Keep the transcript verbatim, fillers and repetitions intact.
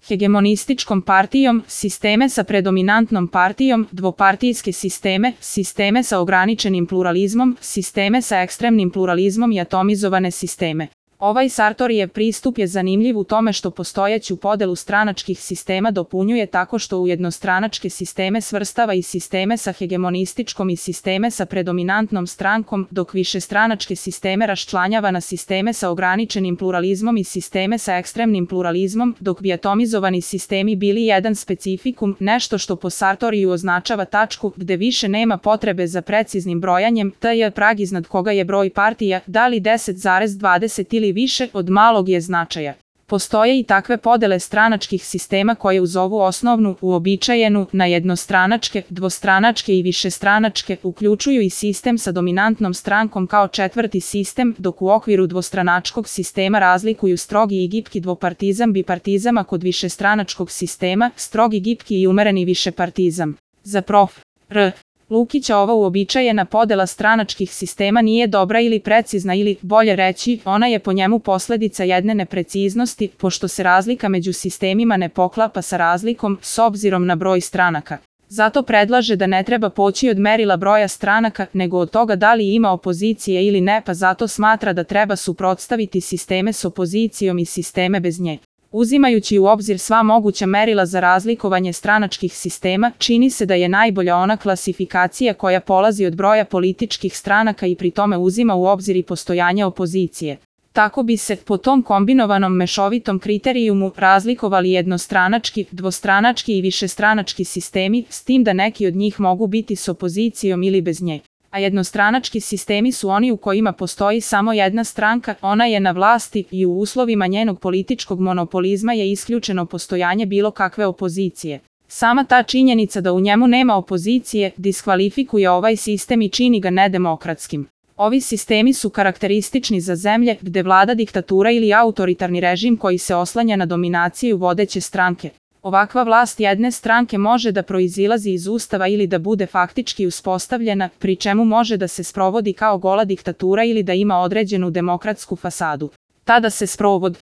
hegemonističkom partijom, sisteme sa predominantnom partijom, dvopartijske sisteme, sisteme sa ograničenim pluralizmom, sisteme sa ekstremnim pluralizmom i atomizovane sisteme. Ovaj Sartorijev pristup je zanimljiv u tome što postojeću podelu stranačkih sistema dopunjuje tako što u jednostranačke sisteme svrstava i sisteme sa hegemonističkom i sisteme sa predominantnom strankom, dok višestranačke sisteme raščlanjava na sisteme sa ograničenim pluralizmom i sisteme sa ekstremnim pluralizmom, dok bi atomizovani sistemi bili jedan specifikum, nešto što po Sartoriju označava tačku gde više nema potrebe za preciznim brojanjem, t je prag iznad koga je broj partija, da li deset zarez dvadeset ili više, od malog je značaja. Postoje i takve podele stranačkih sistema koje uz ovu osnovnu, uobičajenu, na jednostranačke, dvostranačke i višestranačke, uključuju i sistem sa dominantnom strankom kao četvrti sistem, dok u okviru dvostranačkog sistema razlikuju strogi i gipki dvopartizam bipartizam, a kod višestranačkog sistema, strogi gipki i umereni višepartizam. Za prof. R. Lukića ova uobičajena podela stranačkih sistema nije dobra ili precizna ili, bolje reći, ona je po njemu posledica jedne nepreciznosti, pošto se razlika među sistemima ne poklapa sa razlikom s obzirom na broj stranaka. Zato predlaže da ne treba poći od merila broja stranaka, nego od toga da li ima opozicije ili ne, pa zato smatra da treba suprotstaviti sisteme s opozicijom i sisteme bez nje. Uzimajući u obzir sva moguća merila za razlikovanje stranačkih sistema, čini se da je najbolja ona klasifikacija koja polazi od broja političkih stranaka i pri tome uzima u obzir i postojanje opozicije. Tako bi se, po tom kombinovanom mešovitom kriterijumu, razlikovali jednostranački, dvostranački i višestranački sistemi, s tim da neki od njih mogu biti s opozicijom ili bez nje. A jednostranački sistemi su oni u kojima postoji samo jedna stranka, ona je na vlasti i u uslovima njenog političkog monopolizma je isključeno postojanje bilo kakve opozicije. Sama ta činjenica da u njemu nema opozicije diskvalifikuje ovaj sistem i čini ga nedemokratskim. Ovi sistemi su karakteristični za zemlje gde vlada diktatura ili autoritarni režim koji se oslanja na dominaciju vodeće stranke. Ovakva vlast jedne stranke može da proizilazi iz ustava ili da bude faktički uspostavljena, pri čemu može da se sprovodi kao gola diktatura ili da ima određenu demokratsku fasadu. Tada se sprovod